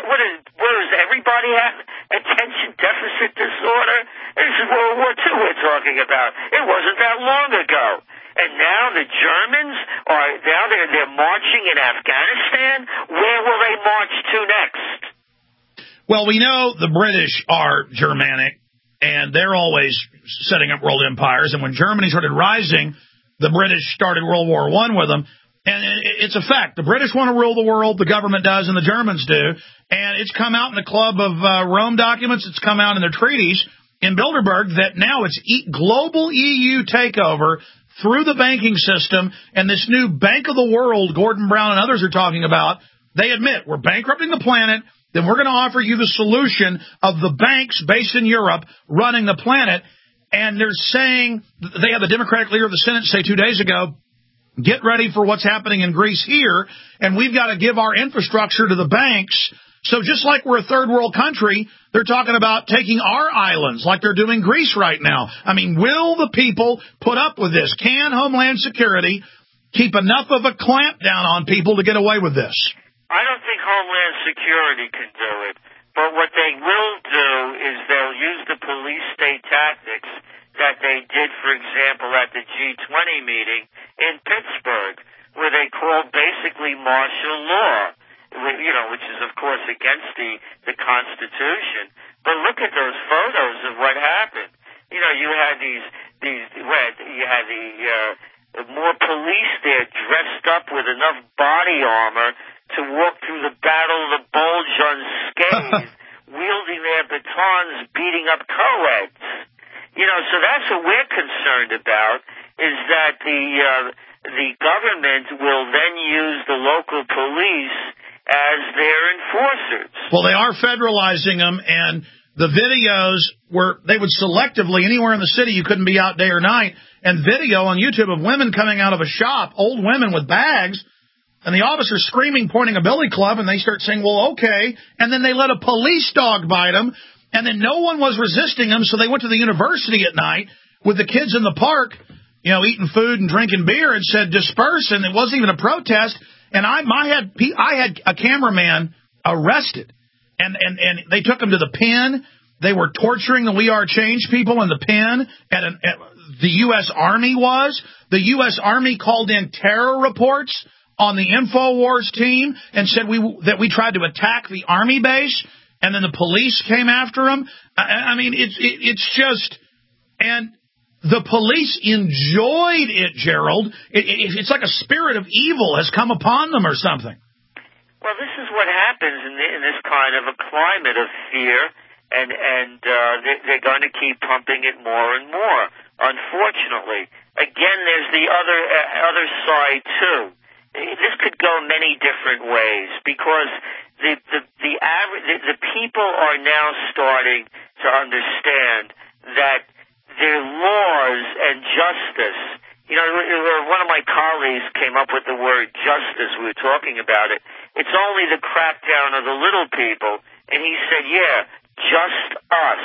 does everybody have attention deficit disorder? This is World War II we're talking about. It wasn't that long ago. And now the Germans they're marching in Afghanistan. Where will they march to next? Well, we know the British are Germanic, and they're always setting up world empires. And when Germany started rising, the British started World War I with them. And it's a fact. The British want to rule the world, the government does, and the Germans do. And it's come out in the Club of Rome documents. It's come out in their treaties in Bilderberg that now it's global EU takeover through the banking system. And this new Bank of the World, Gordon Brown and others are talking about, they admit we're bankrupting the planet. Then we're going to offer you the solution of the banks based in Europe running the planet. And they're saying, they had the Democratic leader of the Senate say 2 days ago, get ready for what's happening in Greece here, and we've got to give our infrastructure to the banks. So just like we're a third world country, they're talking about taking our islands like they're doing Greece right now. I mean, will the people put up with this? Can Homeland Security keep enough of a clamp down on people to get away with this? I don't think Homeland Security can do it. But what they will do is they'll use the police state tactics that they did, for example, at the G20 meeting in Pittsburgh, where they called basically martial law, which is, of course, against the Constitution. But look at those photos of what happened. You had more police there dressed up with enough body armor to walk through the Battle of the Bulge unscathed, wielding their batons, beating up co-eds. So that's what we're concerned about, is that the government will then use the local police as their enforcers. Well, they are federalizing them, and the videos where they would selectively, anywhere in the city, you couldn't be out day or night, and video on YouTube of women coming out of a shop, old women with bags, and the officer's screaming, pointing a billy club, and they start saying, well, okay, and then they let a police dog bite them. And then no one was resisting them, so they went to the university at night with the kids in the park, eating food and drinking beer, and said disperse, and it wasn't even a protest. And I had a cameraman arrested, and they took him to the pen. They were torturing the We Are Change people in the pen. The U.S. Army was. The U.S. Army called in terror reports on the InfoWars team and said that we tried to attack the Army base, and then the police came after them. I mean, it's just, and the police enjoyed it, Gerald. It's like a spirit of evil has come upon them or something. Well, this is what happens in this kind of a climate of fear, and they're going to keep pumping it more and more. Unfortunately, again, there's the other side too. This could go many different ways because the people are now starting to understand that their laws and justice. One of my colleagues came up with the word justice. We were talking about it. It's only the crackdown of the little people. And he said, yeah, just us.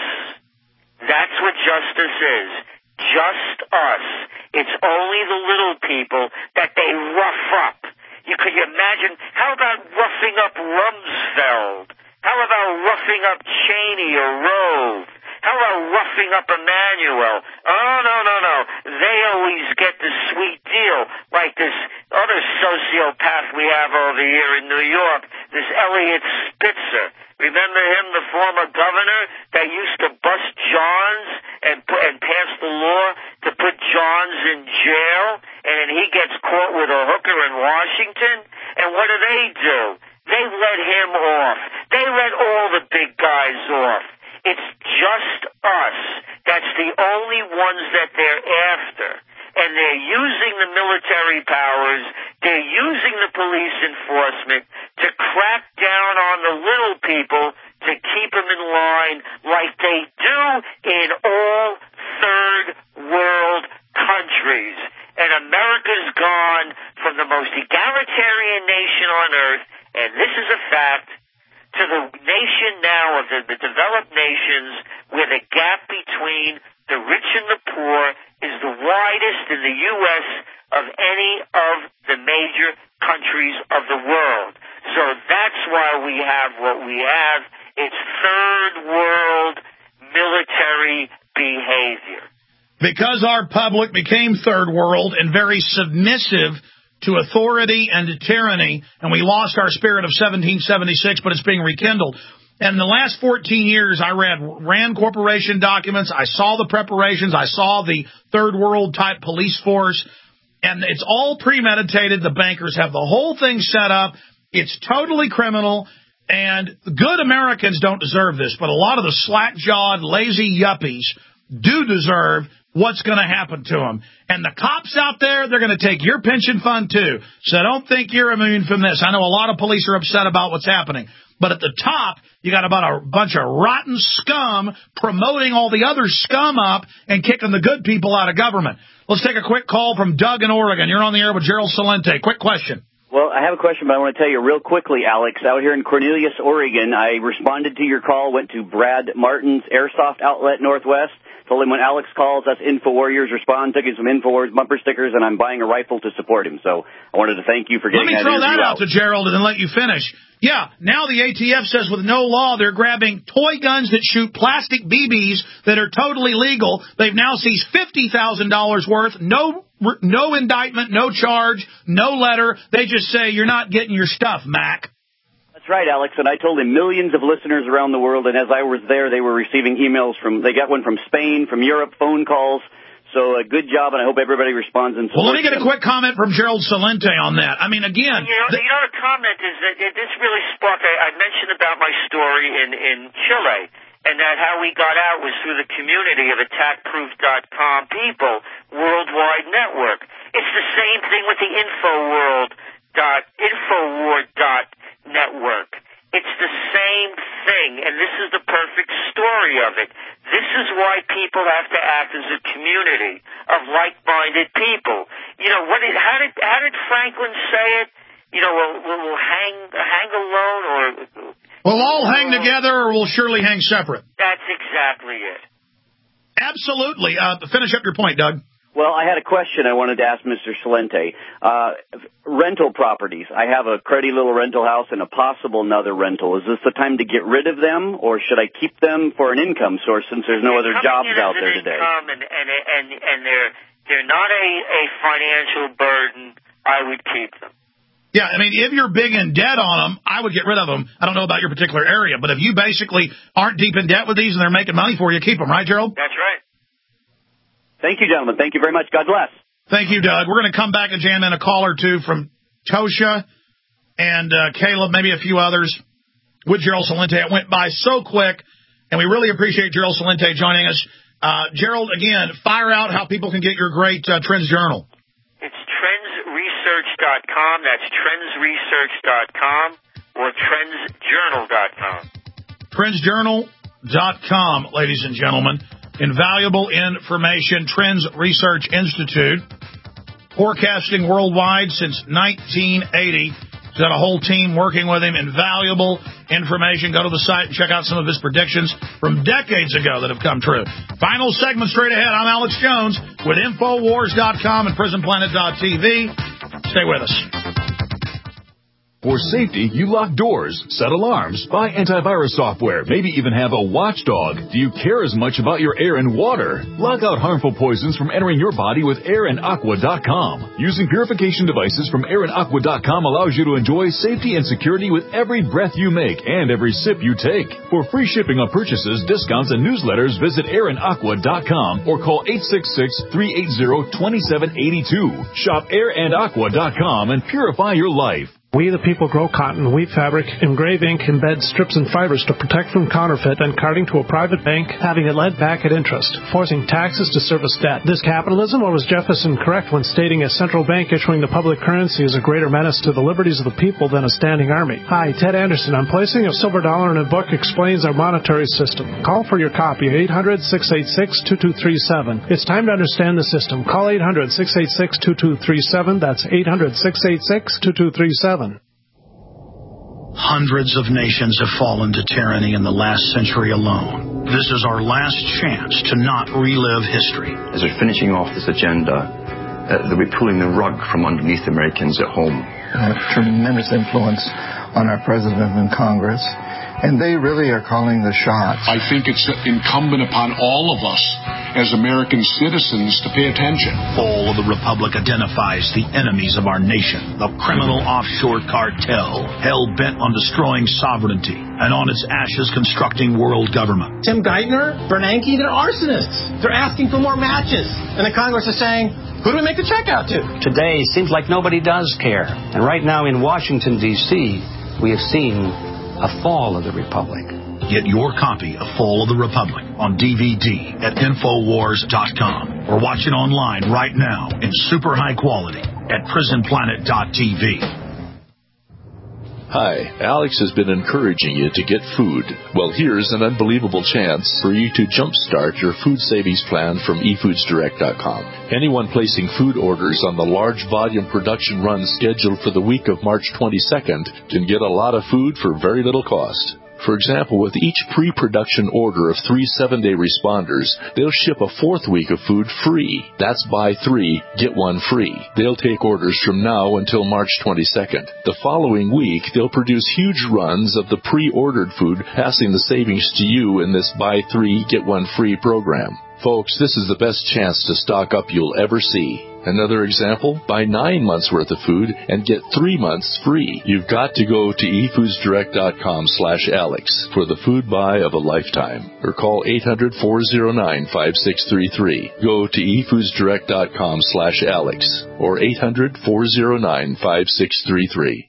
That's what justice is. Just us. It's only the little people that they rough up. Could you imagine? How about roughing up Rumsfeld? How about roughing up Cheney or Rove? How about roughing up Emanuel? Oh, no. They always get the sweet deal, like this other sociopath we have over here in New York, this Elliot Spitzer. Remember him, the former governor that used to bust Johns and pass the law to put Johns in jail, and then he gets caught with a hooker in Washington? And what do? They let him off. They let all the big guys off. It's just us. That's the only ones that they're after. And they're using the military powers, they're using the police enforcement to crack down on the little people to keep them in line like they do in all third world countries. And America's gone from the most egalitarian nation on earth, and this is a fact, to the nation now of the developed nations where the gap between the rich and the poor is the widest in the U.S. of any of the major countries of the world. So that's why we have what we have. It's third world military behavior. Because our public became third world and very submissive to authority and to tyranny, and we lost our spirit of 1776, but it's being rekindled. And in the last 14 years, I read Rand Corporation documents, I saw the preparations, I saw the third world type police force, and it's all premeditated. The bankers have the whole thing set up. It's totally criminal, and good Americans don't deserve this, but a lot of the slack-jawed, lazy yuppies do deserve what's going to happen to them. And the cops out there, they're going to take your pension fund too. So don't think you're immune from this. I know a lot of police are upset about what's happening. But at the top, you got about a bunch of rotten scum promoting all the other scum up and kicking the good people out of government. Let's take a quick call from Doug in Oregon. You're on the air with Gerald Celente. Quick question. Well, I have a question, but I want to tell you real quickly, Alex. Out here in Cornelius, Oregon, I responded to your call, went to Brad Martin's Airsoft Outlet Northwest, told him when Alex calls, us InfoWarriors respond, took him some InfoWars bumper stickers, and I'm buying a rifle to support him. So I wanted to thank you for getting that interview out. Let me throw that out to Gerald and then let you finish. Yeah, now the ATF says with no law, they're grabbing toy guns that shoot plastic BBs that are totally legal. They've now seized $50,000 worth. No indictment, no charge, no letter. They just say you're not getting your stuff, Mac. That's right, Alex, and I told him millions of listeners around the world, and as I was there, they were receiving emails they got one from Spain, from Europe, phone calls. So a good job, and I hope everybody responds. And well, let me get a quick comment from Gerald Celente on that. I mean, again... The comment is that this really sparked... I mentioned about my story in Chile, and that how we got out was through the community of attackproof.com people, worldwide network. It's the same thing with the Infowar.network. It's the same thing, and this is the perfect story of it. This is why people have to act as a community of like-minded people. How did Franklin say it? We'll hang alone, or we'll all hang together, or we'll surely hang separate. That's exactly it. Absolutely. Finish up your point, Doug. Well, I had a question I wanted to ask Mr. Celente. Rental properties. I have a cruddy little rental house and a possible another rental. Is this the time to get rid of them, or should I keep them for an income source since there's no other jobs out there today? And they're not a financial burden. I would keep them. Yeah, I mean, if you're big in debt on them, I would get rid of them. I don't know about your particular area, but if you basically aren't deep in debt with these and they're making money for you, keep them, right, Gerald? That's right. Thank you, gentlemen. Thank you very much. God bless. Thank you, Doug. We're going to come back and jam in a call or two from Tosha and Caleb, maybe a few others, with Gerald Celente. It went by so quick, and we really appreciate Gerald Celente joining us. Gerald, again, fire out how people can get your great Trends Journal. It's trendsresearch.com. That's trendsresearch.com or trendsjournal.com. Trendsjournal.com, ladies and gentlemen. Invaluable information. Trends Research Institute, forecasting worldwide since 1980. He's got a whole team working with him. Invaluable information. Go to the site and check out some of his predictions from decades ago that have come true. Final segment straight ahead. I'm Alex Jones with Infowars.com and PrisonPlanet.tv. Stay with us. For safety, you lock doors, set alarms, buy antivirus software, maybe even have a watchdog. Do you care as much about your air and water? Lock out harmful poisons from entering your body with AirandAqua.com. Using purification devices from AirandAqua.com allows you to enjoy safety and security with every breath you make and every sip you take. For free shipping on purchases, discounts, and newsletters, visit AirandAqua.com or call 866-380-2782. Shop AirandAqua.com and purify your life. We the people grow cotton, weave fabric, engrave ink, embed strips and fibers to protect from counterfeit and carting to a private bank, having it lent back at interest, forcing taxes to service debt. This capitalism, or was Jefferson correct when stating a central bank issuing the public currency is a greater menace to the liberties of the people than a standing army? Hi, Ted Anderson. I'm placing a silver dollar in a book explains our monetary system. Call for your copy at 800-686-2237. It's time to understand the system. Call 800-686-2237. That's 800-686-2237. Hundreds of nations have fallen to tyranny in the last century alone. This is our last chance to not relive history. As we're finishing off this agenda, they'll be pulling the rug from underneath Americans at home. They have tremendous influence on our president and Congress, and they really are calling the shots. I think it's incumbent upon all of us as American citizens to pay attention. Fall of the Republic identifies the enemies of our nation, the criminal offshore cartel, hell-bent on destroying sovereignty, and on its ashes constructing world government. Tim Geithner, Bernanke, they're arsonists. They're asking for more matches. And the Congress is saying, who do we make the check out to? Today, it seems like nobody does care. And right now in Washington, D.C., we have seen a fall of the Republic. Get your copy of Fall of the Republic on DVD at Infowars.com or watch it online right now in super high quality at PrisonPlanet.tv. Hi, Alex has been encouraging you to get food. Well, here's an unbelievable chance for you to jumpstart your food savings plan from eFoodsDirect.com. Anyone placing food orders on the large volume production run scheduled for the week of March 22nd can get a lot of food for very little cost. For example, with each pre-production order of 3 7-day responders, they'll ship a 4th week of food free. That's buy 3, get 1 free. They'll take orders from now until March 22nd. The following week, they'll produce huge runs of the pre-ordered food, passing the savings to you in this buy 3, get 1 free program. Folks, this is the best chance to stock up you'll ever see. Another example, buy 9 months worth of food and get 3 months free. You've got to go to eFoodsDirect.com/Alex for the food buy of a lifetime. Or call 800-409-5633. Go to eFoodsDirect.com/Alex or 800-409-5633.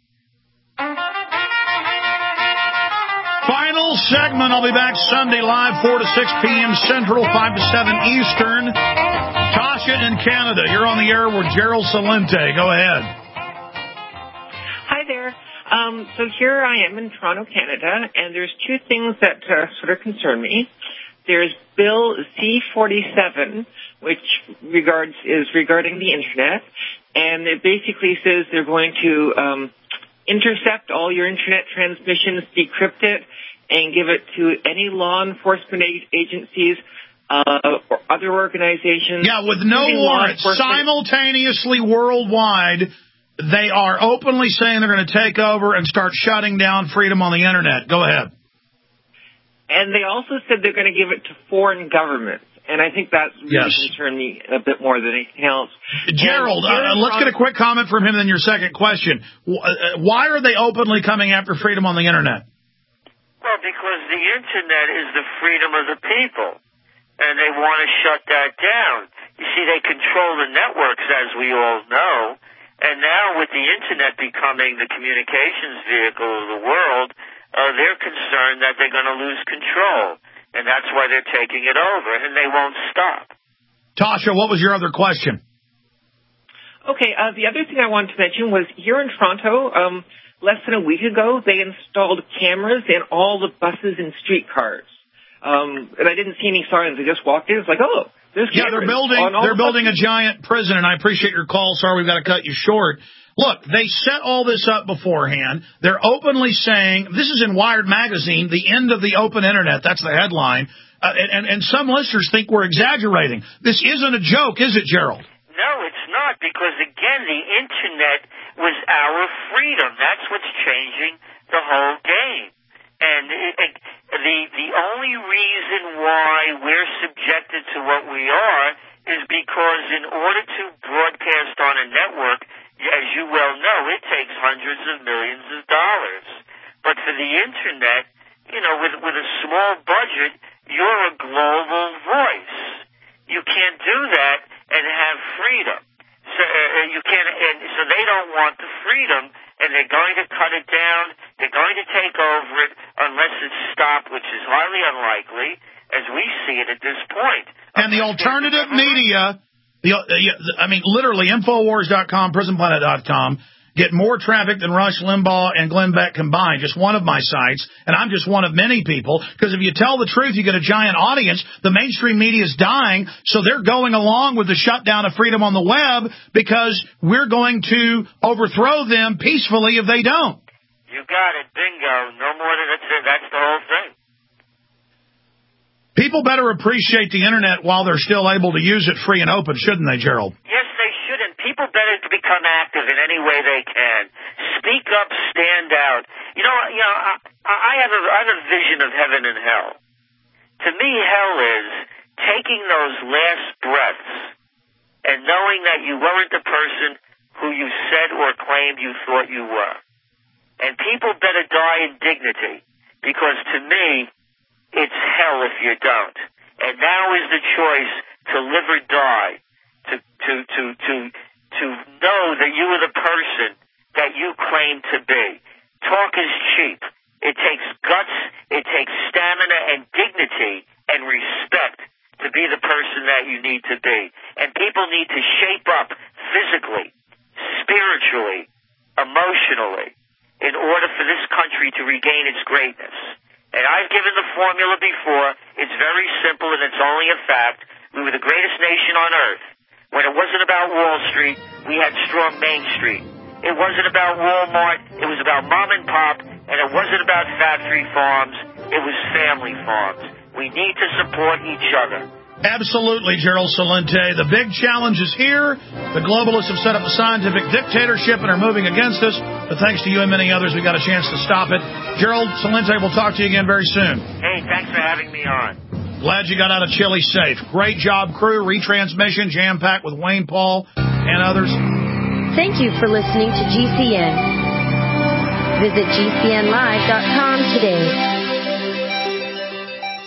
Final segment. I'll be back Sunday live, 4 to 6 p.m. Central, 5 to 7 Eastern. Tasha in Canada, you're on the air with Gerald Celente. Go ahead. Hi there. So here I am in Toronto, Canada, and there's 2 things that sort of concern me. There's Bill C-47, which is regarding the Internet, and it basically says they're going to intercept all your Internet transmissions, decrypt it, and give it to any law enforcement agencies or other organizations. Yeah, with no warrant, simultaneously worldwide, they are openly saying they're going to take over and start shutting down freedom on the Internet. Go ahead. And they also said they're going to give it to foreign governments. And I think that's really concerned me a bit more than anything else. Gerald, let's get a quick comment from him, then your second question. Why are they openly coming after freedom on the Internet? Well, because the Internet is the freedom of the people, and they want to shut that down. You see, they control the networks, as we all know, and now with the Internet becoming the communications vehicle of the world, they're concerned that they're going to lose control. And that's why they're taking it over, and they won't stop. Tasha, what was your other question? Okay, the other thing I wanted to mention was here in Toronto, less than a week ago, they installed cameras in all the buses and streetcars. And I didn't see any signs. I just walked in. It's like, oh, there's cameras. Yeah, they're building a giant prison, and I appreciate your call. Sorry, we've got to cut you short. Look, they set all this up beforehand. They're openly saying, this is in Wired Magazine, the end of the open Internet. That's the headline. And some listeners think we're exaggerating. This isn't a joke, is it, Gerald? No, it's not, because, again, the Internet was our freedom. That's what's changing the whole game. And the only reason why we're subjected to what we are is because in order to broadcast on a network, as you well know, it takes hundreds of millions of dollars. But for the Internet, you know, with a small budget, you're a global voice. You can't do that and have freedom. So you can't, and so they don't want the freedom, and they're going to cut it down. They're going to take over it unless it's stopped, which is highly unlikely, as we see it at this point. And the alternative media, literally, Infowars.com, PrisonPlanet.com, get more traffic than Rush Limbaugh and Glenn Beck combined, just one of my sites, and I'm just one of many people, because if you tell the truth, you get a giant audience. The mainstream media is dying, so they're going along with the shutdown of freedom on the web because we're going to overthrow them peacefully if they don't. You got it. Bingo. No more than that's the whole thing. People better appreciate the Internet while they're still able to use it free and open, shouldn't they, Gerald? Yes, they should, and people better become active in any way they can. Speak up, stand out. I have a vision of heaven and hell. To me, hell is taking those last breaths and knowing that you weren't the person who you said or claimed you thought you were. And people better die in dignity, because to me, it's hell if you don't. And now is the choice to live or die, to know that you are the person that you claim to be. Talk is cheap. It takes guts, it takes stamina and dignity and respect to be the person that you need to be. And people need to shape up physically, spiritually, emotionally, in order for this country to regain its greatness. And I've given the formula before. It's very simple, and it's only a fact. We were the greatest nation on earth. When it wasn't about Wall Street, we had strong Main Street. It wasn't about Walmart. It was about mom and pop, and it wasn't about factory farms. It was family farms. We need to support each other. Absolutely, Gerald Celente. The big challenge is here. The globalists have set up a scientific dictatorship and are moving against us. But thanks to you and many others, we got a chance to stop it. Gerald Celente, we'll talk to you again very soon. Hey, thanks for having me on. Glad you got out of Chile safe. Great job, crew. Retransmission, jam-packed with Wayne Paul and others. Thank you for listening to GCN. Visit GCNlive.com today.